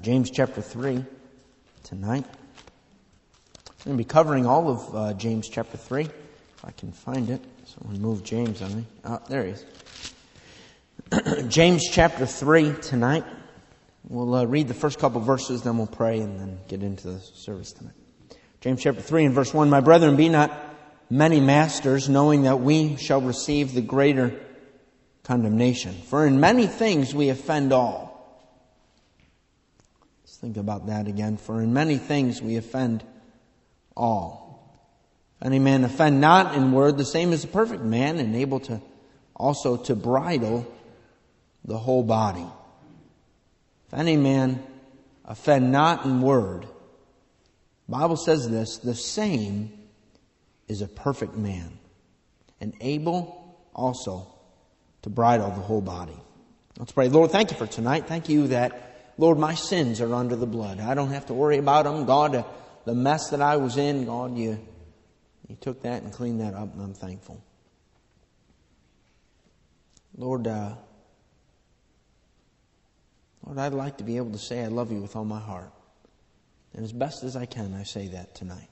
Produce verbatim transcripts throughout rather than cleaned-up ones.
James chapter three tonight. I'm going to be covering all of uh, James chapter three, if I can find it. Someone move James on me. Oh, there he is. James chapter three tonight. We'll uh, read the first couple verses, then we'll pray, and then get into the service tonight. James chapter three and verse one. My brethren, be not many masters, knowing that we shall receive the greater condemnation. For in many things we offend all. Let's think about that again. For in many things we offend all. If any man offend not in word, the same is a perfect man, and able to also to bridle the whole body. If any man offend not in word, the Bible says this, the same is a perfect man, and able also to bridle the whole body. Let's pray. Lord, thank you for tonight. Thank you that, Lord, my sins are under the blood. I don't have to worry about them. God, uh, the mess that I was in, God, you, you took that and cleaned that up, and I'm thankful. Lord, uh, Lord, I'd like to be able to say I love you with all my heart. And as best as I can, I say that tonight.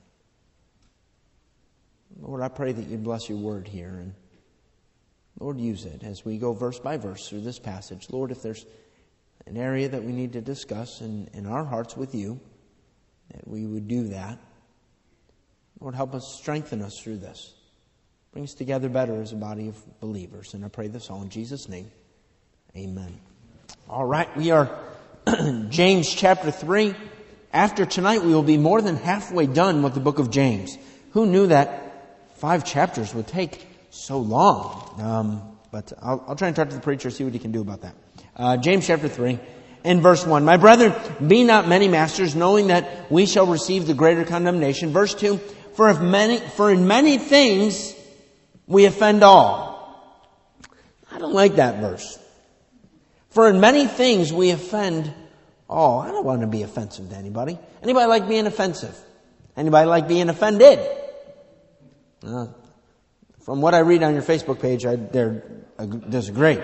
Lord, I pray that you bless your word here, and Lord, use it as we go verse by verse through this passage. Lord, if there's an area that we need to discuss in, in our hearts with you, that we would do that. Lord, help us, strengthen us through this. Bring us together better as a body of believers. And I pray this all in Jesus' name. Amen. All right, we are James chapter three. After tonight, we will be more than halfway done with the book of James. Who knew that five chapters would take so long? Um, but I'll, I'll try and talk to the preacher, see what he can do about that. Uh, James chapter three and verse one. My brethren, be not many masters, knowing that we shall receive the greater condemnation. Verse two. For if many, for in many things we offend all. I don't like that verse. For in many things we offend all. I don't want to be offensive to anybody. Anybody like being offensive? Anybody like being offended? Uh, from what I read on your Facebook page, I dare disagree.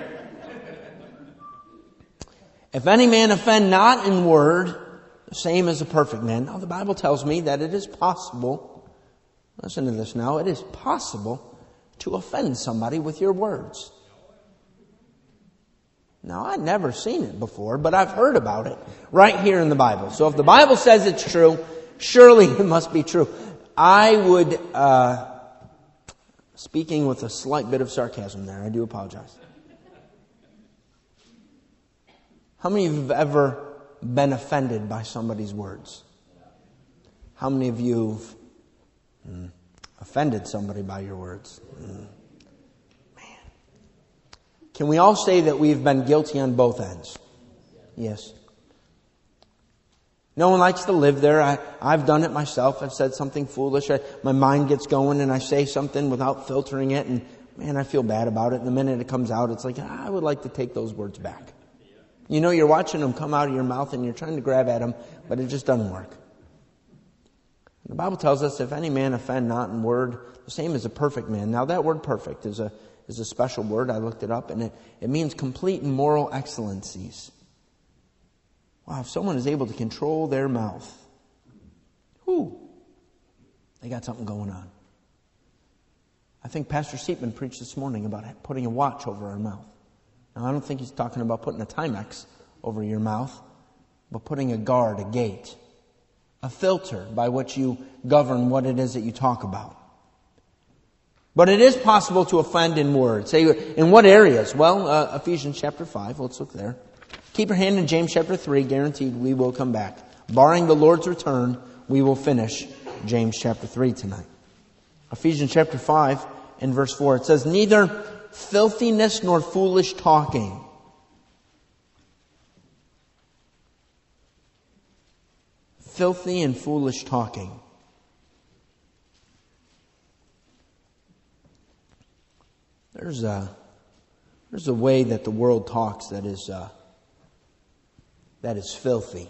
If any man offend not in word, the same as a perfect man. Now the Bible tells me that it is possible, listen to this now, it is possible to offend somebody with your words. Now, I've never seen it before, but I've heard about it right here in the Bible. So if the Bible says it's true, surely it must be true. I would, uh, speaking with a slight bit of sarcasm there, I do apologize. How many of you have ever been offended by somebody's words? How many of you have mm, offended somebody by your words? Mm. Can we all say that we've been guilty on both ends? Yes. No one likes to live there. I, I've done it myself. I've said something foolish. I, my mind gets going and I say something without filtering it. And man, I feel bad about it. And the minute it comes out, it's like, I would like to take those words back. You know, you're watching them come out of your mouth and you're trying to grab at them, but it just doesn't work. The Bible tells us, if any man offend not in word, the same as a perfect man. Now that word perfect is a is a special word. I looked it up, and it, it means complete in moral excellencies. Wow, if someone is able to control their mouth, whoo, they got something going on. I think Pastor Seatman preached this morning about putting a watch over our mouth. Now, I don't think he's talking about putting a Timex over your mouth, but putting a guard, a gate, a filter by which you govern what it is that you talk about. But it is possible to offend in word. Say, in what areas? Well, uh, Ephesians chapter five. Let's look there. Keep your hand in James chapter three. Guaranteed we will come back. Barring the Lord's return, we will finish James chapter three tonight. Ephesians chapter five and verse four. It says, neither filthiness nor foolish talking. Filthy and foolish talking. There's a, there's a way that the world talks that is, uh, that is filthy.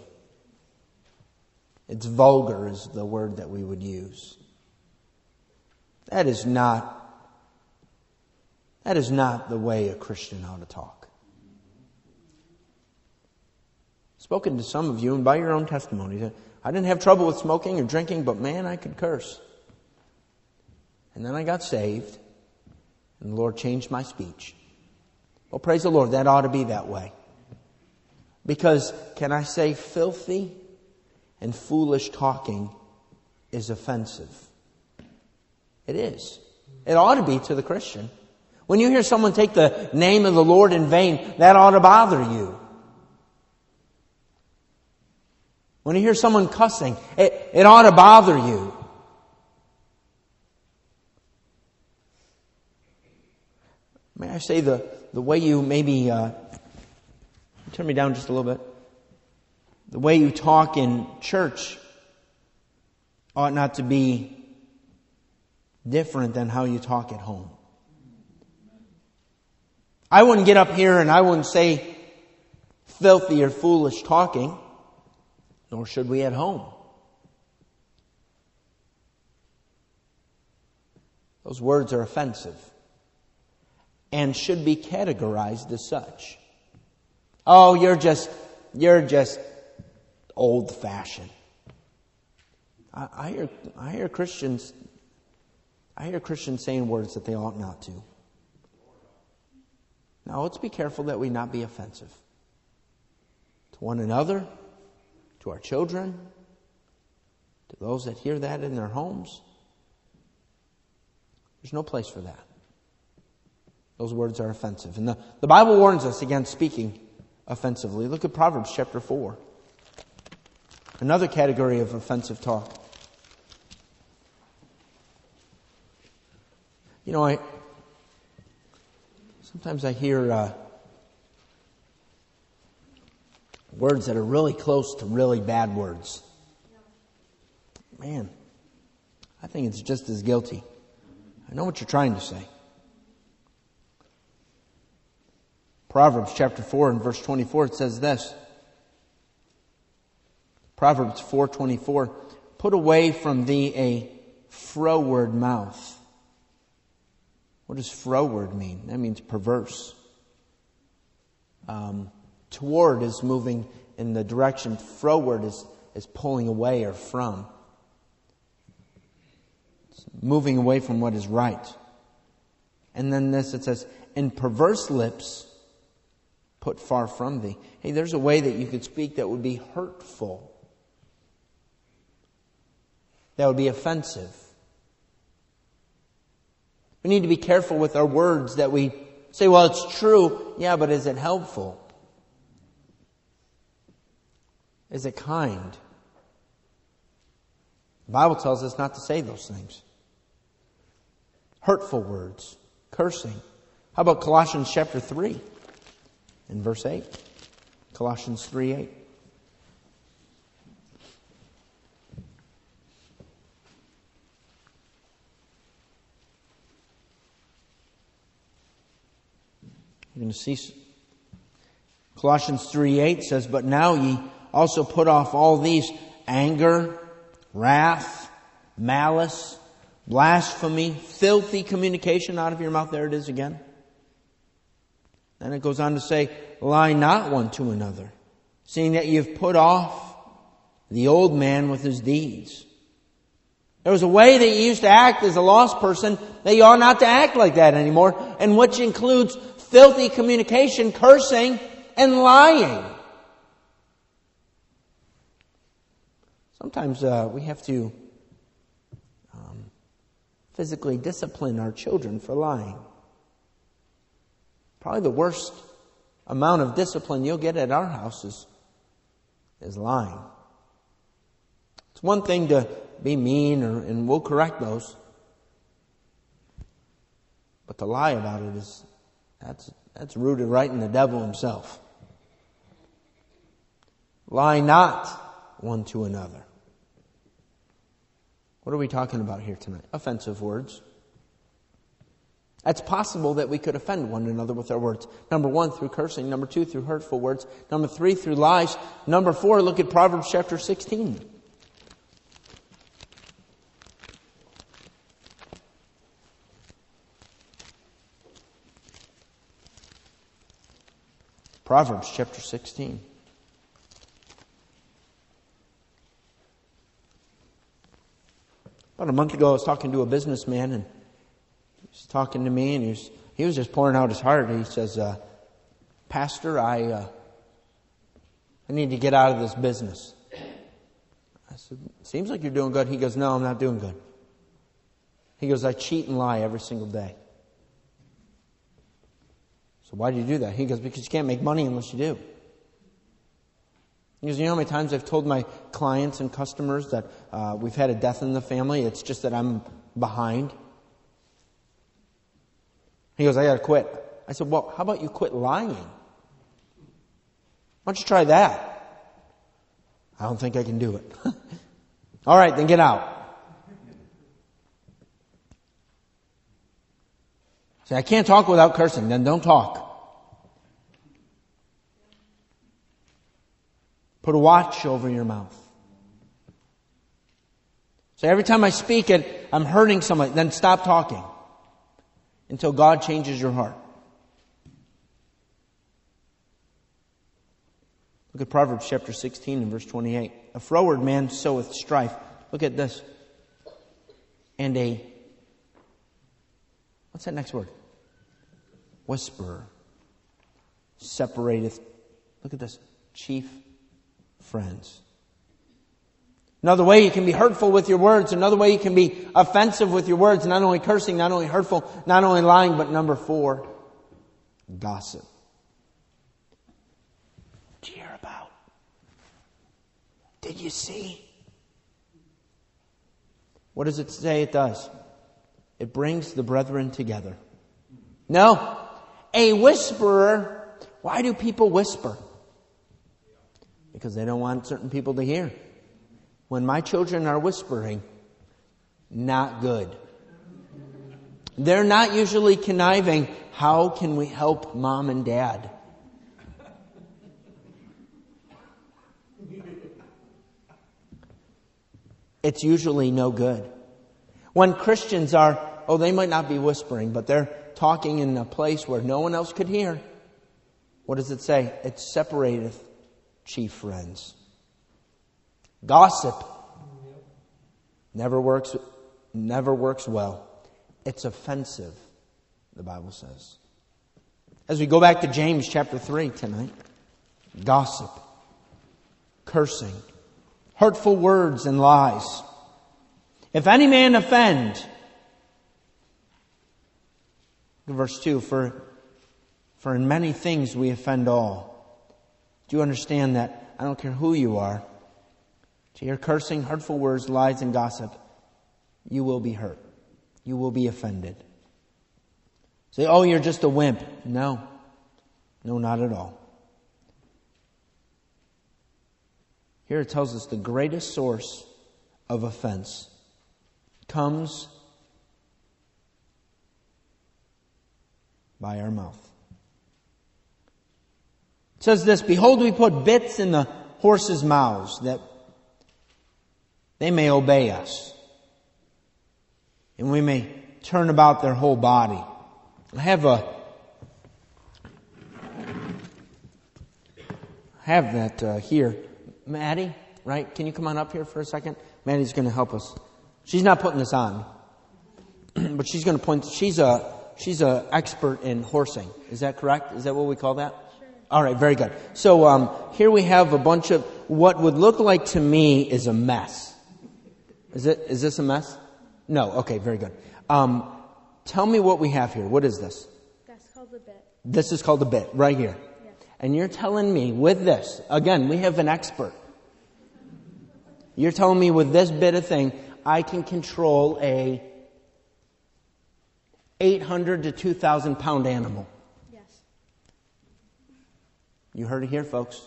It's vulgar is the word that we would use. That is not, that is not the way a Christian ought to talk. Spoken to some of you, and by your own testimony, I didn't have trouble with smoking or drinking, but man, I could curse. And then I got saved, and the Lord changed my speech. Well, praise the Lord, that ought to be that way. Because, can I say, filthy and foolish talking is offensive. It is. It ought to be to the Christian. When you hear someone take the name of the Lord in vain, that ought to bother you. When you hear someone cussing, it, it ought to bother you. May I say the, the way you maybe, uh, turn me down just a little bit. The way you talk in church ought not to be different than how you talk at home. I wouldn't get up here and I wouldn't say filthy or foolish talking, nor should we at home. Those words are offensive and should be categorized as such. Oh, you're just, you're just old-fashioned. I, I hear, I hear Christians, I hear Christians saying words that they ought not to. Now, let's be careful that we not be offensive to one another, to our children, to those that hear that in their homes. There's no place for that. Those words are offensive. And the, the Bible warns us against speaking offensively. Look at Proverbs chapter four. Another category of offensive talk. You know, I sometimes I hear uh, words that are really close to really bad words. Man, I think it's just as guilty. I know what you're trying to say. Proverbs chapter four and verse twenty-four, it says this. Proverbs four twenty-four, put away from thee a froward mouth. What does froward mean? That means perverse. Um, toward is moving in the direction. Froward is, is pulling away or from. It's moving away from what is right. And then this, it says, and perverse lips put far from thee. Hey, there's a way that you could speak that would be hurtful. That would be offensive. We need to be careful with our words that we say, well, it's true. Yeah, but is it helpful? Is it kind? The Bible tells us not to say those things. Hurtful words, cursing. How about Colossians chapter three and verse eight? Colossians three eight. You're going to see Colossians three eight says, but now ye also put off all these: anger, wrath, malice, blasphemy, filthy communication out of your mouth. There it is again. Then it goes on to say, lie not one to another, seeing that you've put off the old man with his deeds. There was a way that you used to act as a lost person that you ought not to act like that anymore, and which includes filthy communication, cursing, and lying. Sometimes uh, we have to um, physically discipline our children for lying. Probably the worst amount of discipline you'll get at our house is, is lying. It's one thing to be mean, or, and we'll correct those. But to lie about it is, that's, that's rooted right in the devil himself. Lie not one to another. What are we talking about here tonight? Offensive words. It's possible that we could offend one another with our words. Number one, through cursing. Number two, through hurtful words. Number three, through lies. Number four, look at Proverbs chapter sixteen. Proverbs chapter sixteen. About a month ago, I was talking to a businessman, and he was talking to me, and he was, he was just pouring out his heart. He says, uh, Pastor, I, uh, I need to get out of this business. I said, seems like you're doing good. He goes, no, I'm not doing good. He goes, I cheat and lie every single day. So why do you do that? He goes, because you can't make money unless you do. He goes, you know how many times I've told my clients and customers that uh, we've had a death in the family, it's just that I'm behind? He goes, I got to quit. I said, well, how about you quit lying? Why don't you try that? I don't think I can do it. All right, then get out. Say, I can't talk without cursing. Then don't talk. Put a watch over your mouth. So every time I speak it, I'm hurting somebody. Then stop talking until God changes your heart. Look at Proverbs chapter sixteen and verse twenty-eight. A froward man soweth strife. Look at this. And a, what's that next word? Whisperer separateth, look at this, chief friends. Another way you can be hurtful with your words. Another way you can be offensive with your words. Not only cursing, not only hurtful, not only lying, but number four, gossip. Did you hear about? Did you see? What does it say it does? It brings the brethren together. No. A whisperer. Why do people whisper? Because they don't want certain people to hear. When my children are whispering, not good. They're not usually conniving. How can we help mom and dad? It's usually no good. When Christians are, oh, they might not be whispering, but they're talking in a place where no one else could hear. What does it say? It separateth chief friends. Gossip never works, never works well. It's offensive, the Bible says. As we go back to James chapter three tonight, gossip, cursing, hurtful words and lies. If any man offend, verse two, for, for in many things we offend all. Do you understand that? I don't care who you are. To hear cursing, hurtful words, lies, and gossip, you will be hurt. You will be offended. Say, oh, you're just a wimp. No. No, not at all. Here it tells us the greatest source of offense comes by our mouth. It says this, behold, we put bits in the horses' mouths that they may obey us. And we may turn about their whole body. I have a I have that uh, here. Maddie, right? Can you come on up here for a second? Maddie's going to help us. She's not putting this on. But she's going to point, she's a she's a expert in horsing. Is that correct? Is that what we call that? Sure. All right, very good. So um, here we have a bunch of what would look like to me is a mess. Is it? Is this a mess? No. Okay, very good. Um, tell me what we have here. What is this? That's called a bit. This is called a bit, right here. Yes. And you're telling me with this, again, we have an expert. You're telling me with this bit of thing, I can control a eight hundred to two thousand pound animal. Yes. You heard it here, folks.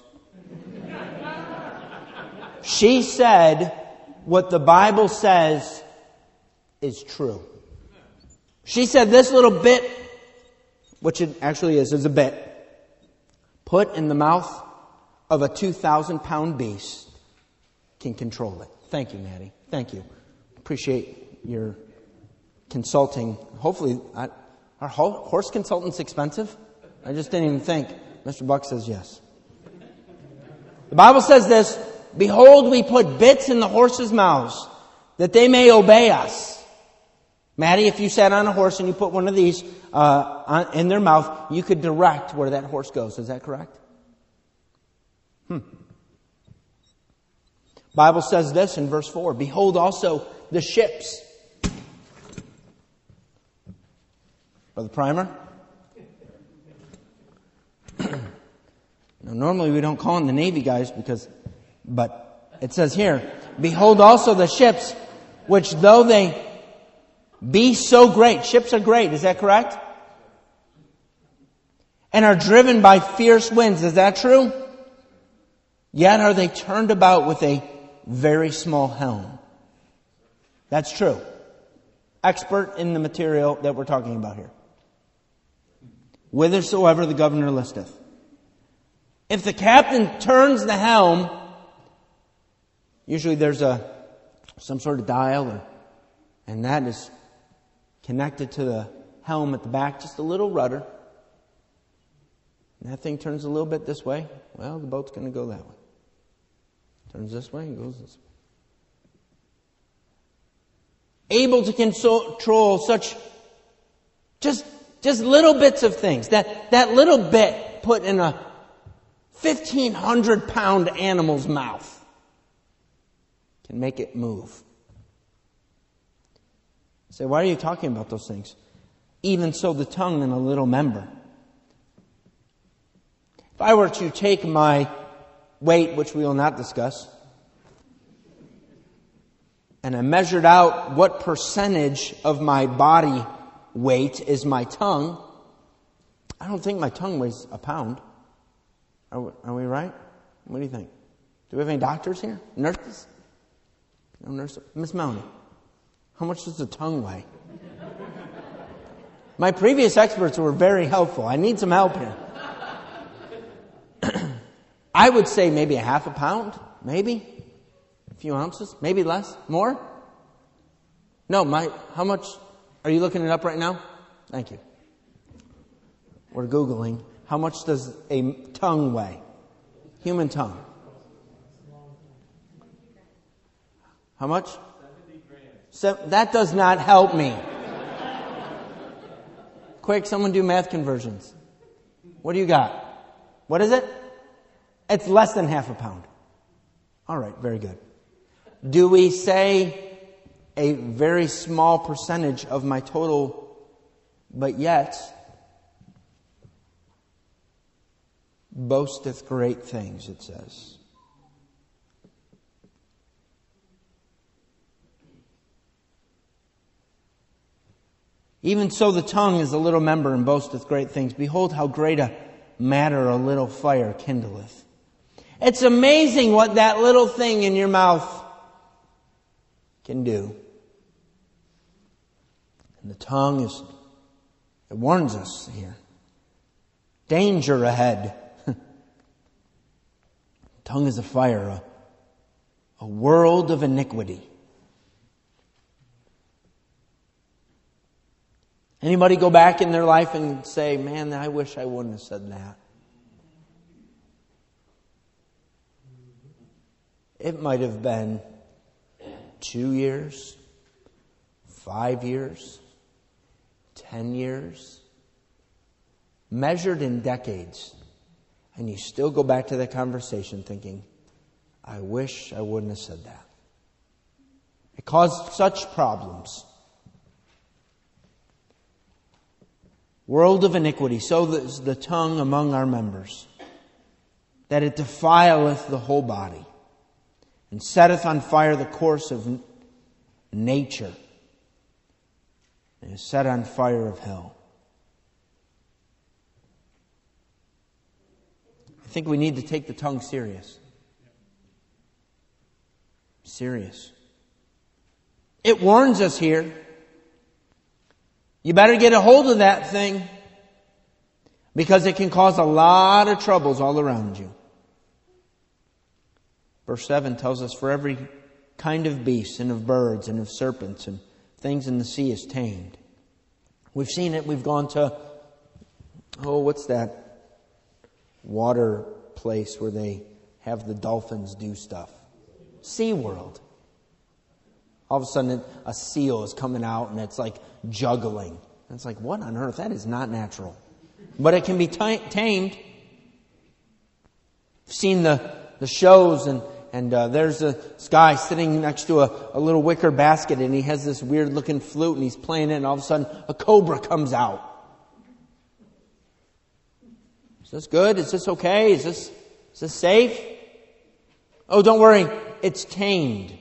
She said what the Bible says is true. She said this little bit, which it actually is, is a bit, put in the mouth of a two thousand pound beast can control it. Thank you, Maddie. Thank you. Appreciate your consulting. Hopefully, I, are horse consultants expensive? I just didn't even think. Mister Buck says yes. The Bible says this, behold, we put bits in the horses' mouths that they may obey us. Maddie, if you sat on a horse and you put one of these uh, on, in their mouth, you could direct where that horse goes. Is that correct? Hmm. Bible says this in verse four. Behold also the ships. Brother Primer? Now, normally we don't call them the Navy guys because, but it says here, behold also the ships, which though they be so great, ships are great, is that correct? And are driven by fierce winds, is that true? Yet are they turned about with a very small helm. That's true. Expert in the material that we're talking about here. Whithersoever the governor listeth. If the captain turns the helm, usually there's a some sort of dial, or, and that is connected to the helm at the back, just a little rudder. And that thing turns a little bit this way. Well, the boat's going to go that way. Turns this way and goes this way. Able to control such just just little bits of things. That that little bit put in a fifteen hundred pound animal's mouth can make it move. You say, why are you talking about those things? Even so, the tongue in a little member. If I were to take my weight, which we will not discuss, and I measured out what percentage of my body weight is my tongue, I don't think my tongue weighs a pound. Are we, are we right? What do you think? Do we have any doctors here? Nurses? No nurses? Miss Melanie, how much does the tongue weigh? My previous experts were very helpful. I need some help here. I would say maybe a half a pound, maybe a few ounces, maybe less, more. No, my how much? Are you looking it up right now? Thank you. We're Googling. How much does a tongue weigh? Human tongue. How much? seventy grams. So, that does not help me. Quick, someone do math conversions. What do you got? What is it? It's less than half a pound. All right, very good. Do we say a very small percentage of my total, but yet boasteth great things, it says. Even so the tongue is a little member and boasteth great things. Behold how great a matter a little fire kindleth. It's amazing what that little thing in your mouth can do. And the tongue is, it warns us here. Danger ahead. Tongue is a fire, a, a world of iniquity. Anybody go back in their life and say, man, I wish I wouldn't have said that? It might have been two years, five years, ten years, measured in decades. And you still go back to that conversation thinking, I wish I wouldn't have said that. It caused such problems. World of iniquity, so is the tongue among our members, that it defileth the whole body, and setteth on fire the course of nature, and is set on fire of hell. I think we need to take the tongue serious. Serious. It warns us here. You better get a hold of that thing, because it can cause a lot of troubles all around you. Verse seven tells us, for every kind of beast and of birds and of serpents and things in the sea is tamed. We've seen it. We've gone to, oh, what's that water place where they have the dolphins do stuff? SeaWorld. All of a sudden, a seal is coming out and it's like juggling. And it's like, what on earth? That is not natural. But it can be t- tamed. I've seen the, the shows, and, and uh, there's a, this guy sitting next to a, a little wicker basket, and he has this weird looking flute, and he's playing it, and all of a sudden, a cobra comes out. Is this good? Is this okay? Is this, is this safe? Oh, don't worry. It's tamed.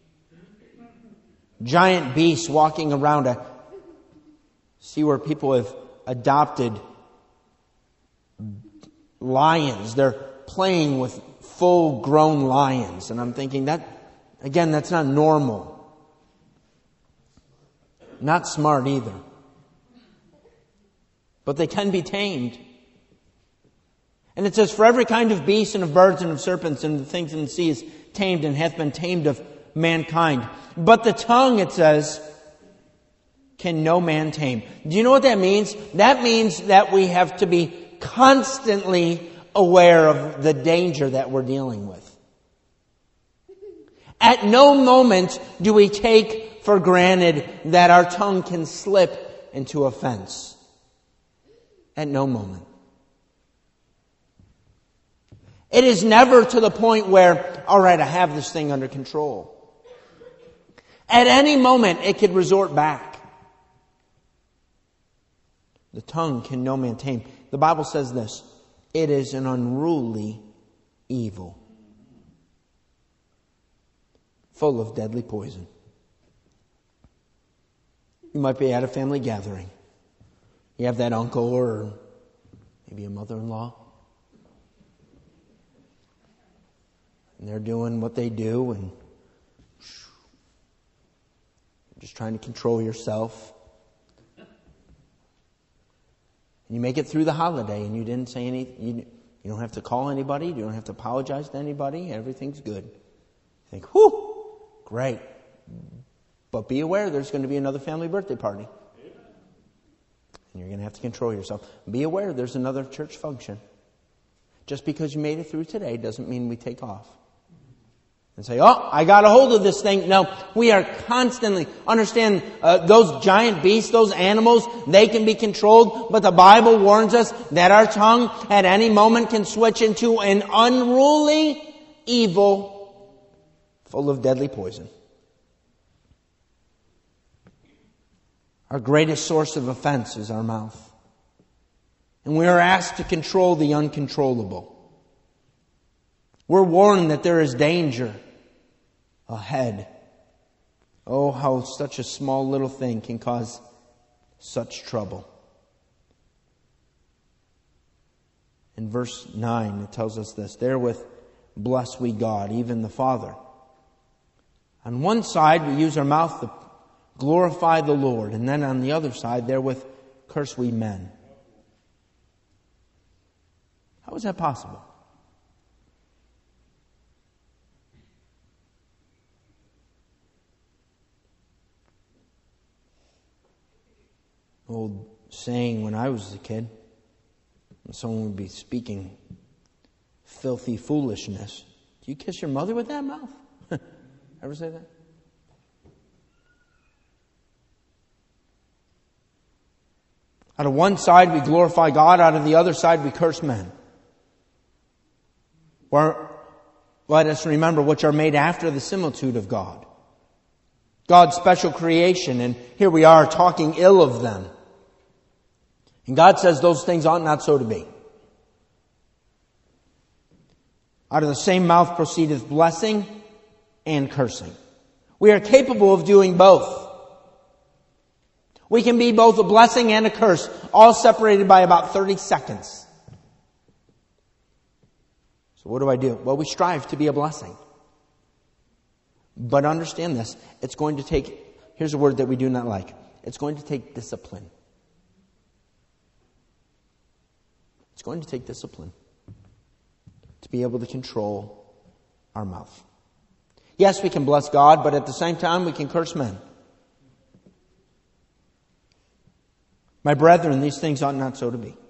Giant beasts walking around. I see where people have adopted lions. They're playing with full-grown lions. And I'm thinking that, again, that's not normal. Not smart either. But they can be tamed. And it says, for every kind of beast and of birds and of serpents and of things in the sea is tamed and hath been tamed of mankind. But the tongue, it says, can no man tame. Do you know what that means? That means that we have to be constantly aware of the danger that we're dealing with. At no moment do we take for granted that our tongue can slip into offense. At no moment. It is never to the point where, all right, I have this thing under control. At any moment, it could resort back. The tongue can no man tame. The Bible says this, it is an unruly evil, full of deadly poison. You might be at a family gathering. You have that uncle or maybe a mother-in-law. And they're doing what they do and just trying to control yourself. And you make it through the holiday and you didn't say anything. You, you don't have to call anybody. You don't have to apologize to anybody. Everything's good. You think, whew, great. But be aware there's going to be another family birthday party. And you're going to have to control yourself. Be aware there's another church function. Just because you made it through today doesn't mean we take off. And say, oh, I got a hold of this thing. No, we are constantly, understand, uh, those giant beasts, those animals, they can be controlled. But the Bible warns us that our tongue at any moment can switch into an unruly evil full of deadly poison. Our greatest source of offense is our mouth. And we are asked to control the uncontrollable. We're warned that there is danger ahead. Oh, how such a small little thing can cause such trouble. In verse nine, it tells us this, therewith bless we God, even the Father. On one side, we use our mouth to glorify the Lord. And then on the other side, therewith curse we men. How is that possible? Old saying when I was a kid, someone would be speaking filthy foolishness. Do you kiss your mother with that mouth? Ever say that? Out of one side we glorify God, out of the other side we curse men. Or let us remember which are made after the similitude of God. God's special creation, and here we are talking ill of them. And God says those things ought not so to be. Out of the same mouth proceedeth blessing and cursing. We are capable of doing both. We can be both a blessing and a curse, all separated by about thirty seconds. So what do I do? Well, we strive to be a blessing. But understand this, it's going to take, here's a word that we do not like, it's going to take discipline. It's going to take discipline to be able to control our mouth. Yes, we can bless God, but at the same time we can curse men. My brethren, these things ought not so to be.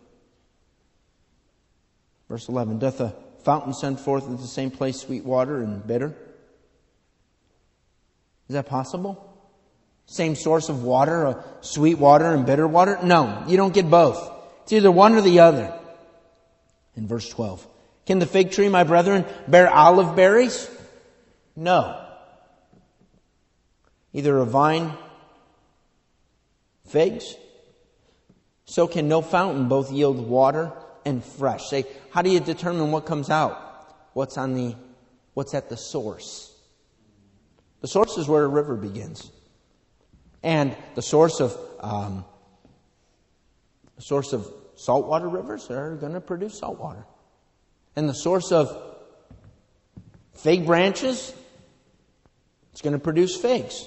Verse eleven, doth a fountain send forth at the same place sweet water and bitter? Is that possible? Same source of water, uh, sweet water and bitter water? No, you don't get both. It's either one or the other. In verse twelve, can the fig tree, my brethren, bear olive berries? No. Either a vine, figs, so can no fountain both yield water and fresh. Say, how do you determine what comes out? What's on the, what's at the source? The source is where a river begins. And the source of um, the source of saltwater rivers are going to produce salt water. And the source of fig branches, it's going to produce figs.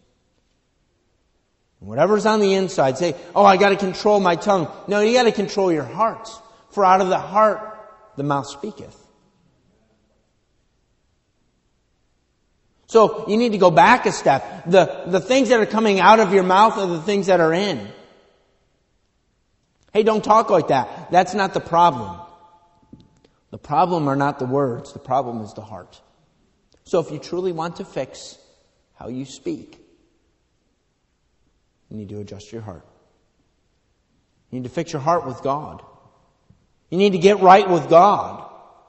And whatever's on the inside, say, oh, I got to control my tongue. No, you got to control your heart. For out of the heart, the mouth speaketh. So you need to go back a step. The, the things that are coming out of your mouth are the things that are in. Hey, don't talk like that. That's not the problem. The problem are not the words. The problem is the heart. So if you truly want to fix how you speak, you need to adjust your heart. You need to fix your heart with God. You need to get right with God.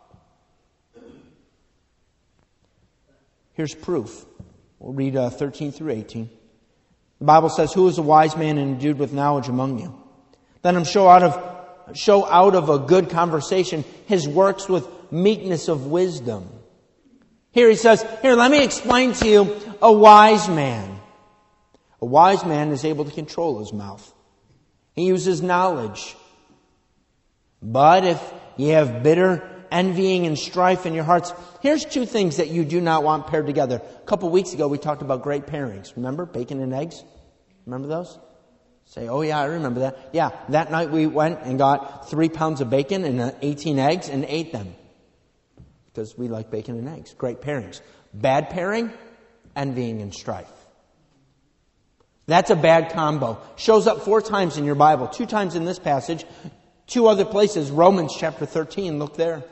Here's proof. We'll read uh, thirteen through eighteen. The Bible says, who is a wise man and endued with knowledge among you? Let him show out of show out of a good conversation his works with meekness of wisdom. Here he says, here, let me explain to you a wise man. A wise man is able to control his mouth. He uses knowledge. But if you have bitter envying and strife in your hearts, here's two things that you do not want paired together. A couple weeks ago we talked about great pairings. Remember? Bacon and eggs? Remember those? Say, oh yeah, I remember that. Yeah, that night we went and got three pounds of bacon and uh, eighteen eggs and ate them. Because we like bacon and eggs. Great pairings. Bad pairing, envying and strife. That's a bad combo. Shows up four times in your Bible. Two times in this passage. Two other places. Romans chapter thirteen. Look there.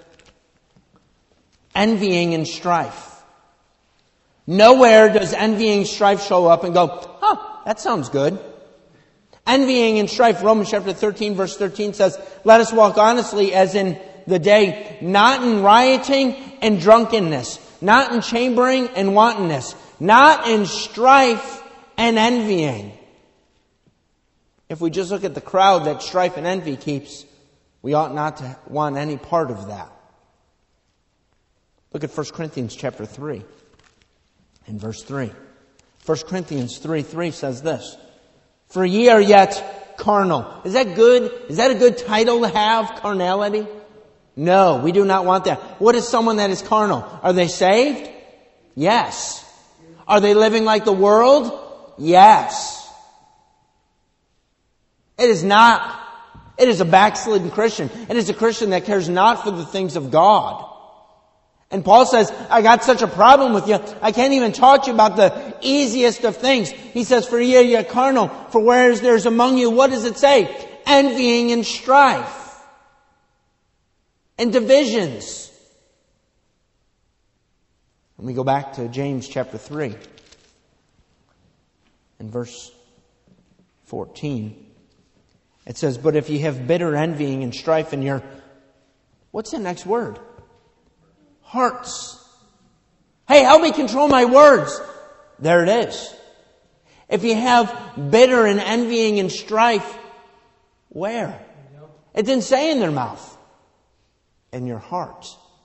Envying and strife. Nowhere does envying and strife show up and go, huh, that sounds good. Envying and strife, Romans chapter thirteen, verse thirteen says, let us walk honestly as in the day, not in rioting and drunkenness, not in chambering and wantonness, not in strife and envying. If we just look at the crowd that strife and envy keeps, we ought not to want any part of that. Look at First Corinthians chapter three and verse three. First Corinthians three three says this, for ye are yet carnal. Is that good? Is that a good title to have, carnality? No, we do not want that. What is someone that is carnal? Are they saved? Yes. Are they living like the world? Yes. It is not. It is a backslidden Christian. It is a Christian that cares not for the things of God. And Paul says, I got such a problem with you, I can't even talk to you about the easiest of things. He says, for ye are yet carnal, for whereas there's among you, what does it say? Envying and strife. And divisions. And we go back to James chapter three. In verse fourteen. It says, but if ye have bitter envying and strife in your... What's the next word? Hearts. Hey, help me control my words. There it is. If you have bitter and envying and strife, where? It didn't say in their mouth. In your heart.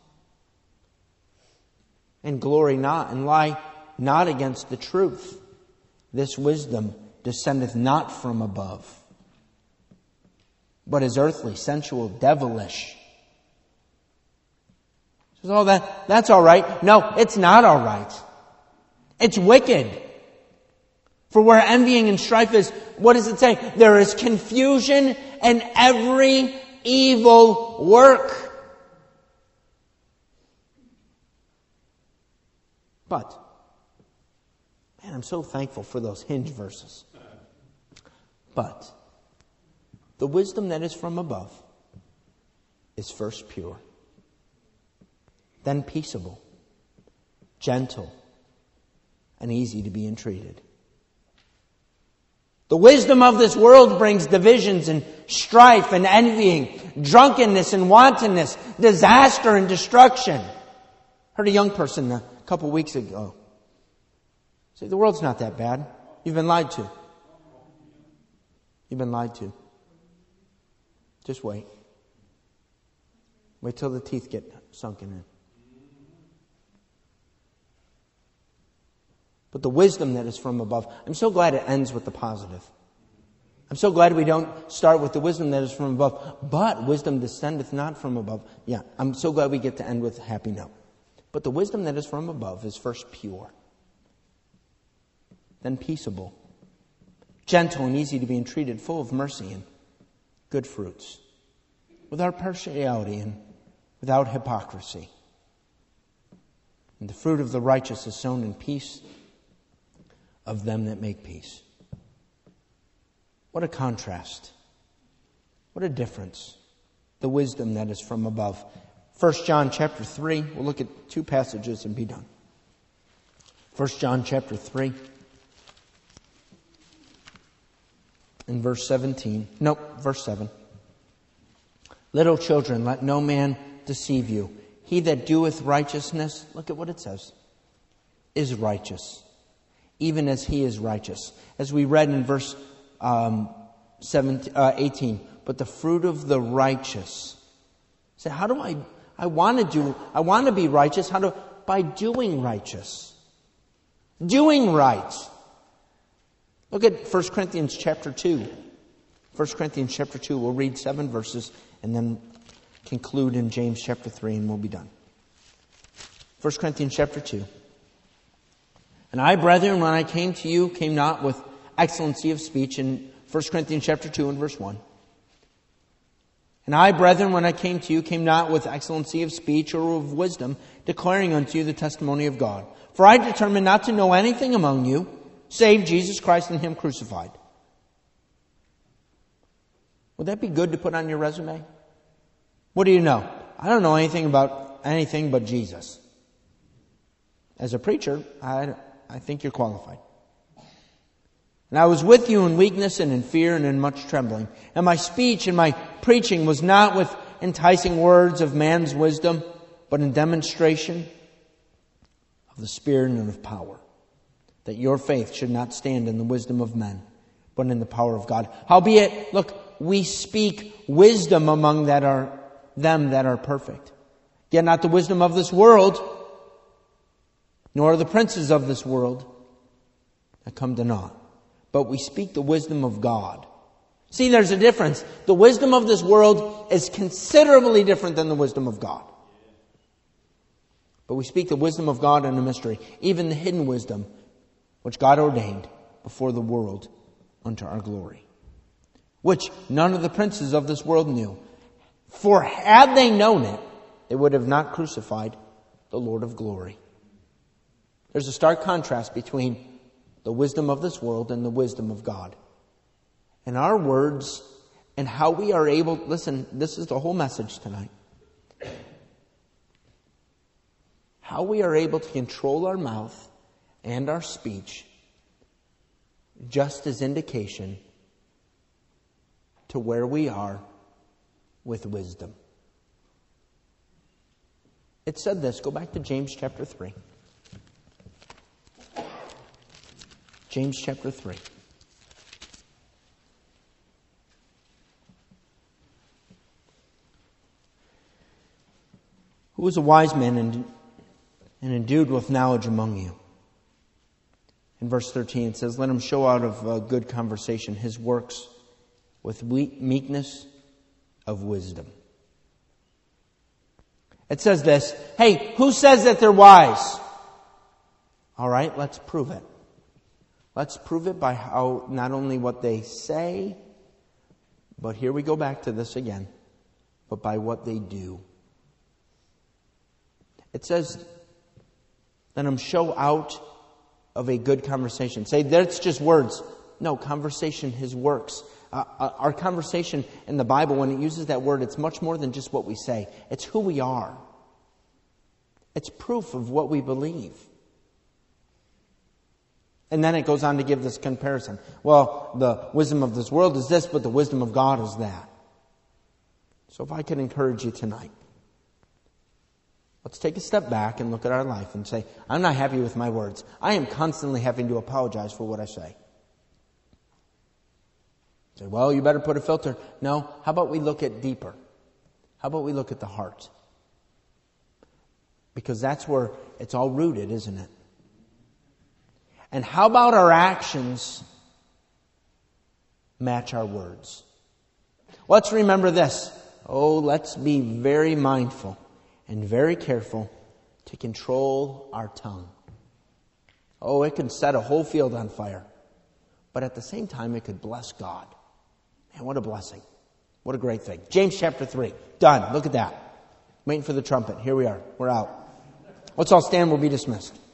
And glory not, and lie not against the truth. This wisdom descendeth not from above, but is earthly, sensual, devilish. Oh, that, that's all right. No, it's not all right. It's wicked. For where envying and strife is, what does it say? There is confusion and every evil work. But, man, I'm so thankful for those hinge verses. But, the wisdom that is from above is first pure, then peaceable, gentle, and easy to be entreated. The wisdom of this world brings divisions and strife and envying, drunkenness and wantonness, disaster and destruction. Heard a young person a couple weeks ago say, the world's not that bad. You've been lied to. You've been lied to. Just wait. Wait till the teeth get sunken in. But the wisdom that is from above, I'm so glad it ends with the positive. I'm so glad we don't start with the wisdom that is from above. But wisdom descendeth not from above. Yeah, I'm so glad we get to end with a happy note. But the wisdom that is from above is first pure, then peaceable, gentle and easy to be entreated, full of mercy and good fruits, without partiality and without hypocrisy. And the fruit of the righteous is sown in peace of them that make peace. What a contrast. What a difference. The wisdom that is from above. First John chapter three. We'll look at two passages and be done. First John chapter three. In verse seventeen. Nope, verse seven. Little children, let no man deceive you. He that doeth righteousness, look at what it says, is righteous, even as he is righteous. As we read in verse um, seventeen, uh, eighteen, but the fruit of the righteous. Say, how do I, I want to do, I want to be righteous. How do, by doing righteous. Doing right. Look at First Corinthians chapter two. First Corinthians chapter two, we'll read seven verses and then conclude in James chapter three and we'll be done. First Corinthians chapter two. And I, brethren, when I came to you, came not with excellency of speech, in First Corinthians chapter two and verse one. And I, brethren, when I came to you, came not with excellency of speech or of wisdom, declaring unto you the testimony of God. For I determined not to know anything among you, save Jesus Christ and Him crucified. Would that be good to put on your resume? What do you know? I don't know anything about anything but Jesus. As a preacher, I, I think you're qualified. And I was with you in weakness and in fear and in much trembling. And my speech and my preaching was not with enticing words of man's wisdom, but in demonstration of the Spirit and of power, that your faith should not stand in the wisdom of men, but in the power of God. Howbeit, look, we speak wisdom among that are them that are perfect. Yet not the wisdom of this world, nor the princes of this world that come to naught. But we speak the wisdom of God. See, there's a difference. The wisdom of this world is considerably different than the wisdom of God. But we speak the wisdom of God in a mystery, even the hidden wisdom, which God ordained before the world unto our glory, which none of the princes of this world knew. For had they known it, they would have not crucified the Lord of glory. There's a stark contrast between the wisdom of this world and the wisdom of God. And our words and how we are able, listen, this is the whole message tonight. How we are able to control our mouth and our speech just as indication to where we are with wisdom. It said this, go back to James chapter three. James chapter three. Who was a wise man and, and endued with knowledge among you? In verse thirteen it says, let him show out of uh, good conversation his works with meekness of wisdom. It says this, hey, who says that they're wise? All right, let's prove it. Let's prove it by how, not only what they say, but here we go back to this again, but by what they do. It says, let them show out of a good conversation. Say, that's just words. No, conversation, his works. Uh, our conversation in the Bible, when it uses that word, it's much more than just what we say. It's who we are. It's proof of what we believe. And then it goes on to give this comparison. Well, the wisdom of this world is this, but the wisdom of God is that. So if I could encourage you tonight, let's take a step back and look at our life and say, I'm not happy with my words. I am constantly having to apologize for what I say. Say, well, you better put a filter. No, how about we look at deeper? How about we look at the heart? Because that's where it's all rooted, isn't it? And how about our actions match our words? Let's remember this. Oh, let's be very mindful and very careful to control our tongue. Oh, it can set a whole field on fire. But at the same time, it could bless God. Man, what a blessing. What a great thing. James chapter three. Done. Look at that. Waiting for the trumpet. Here we are. We're out. Let's all stand. We'll be dismissed.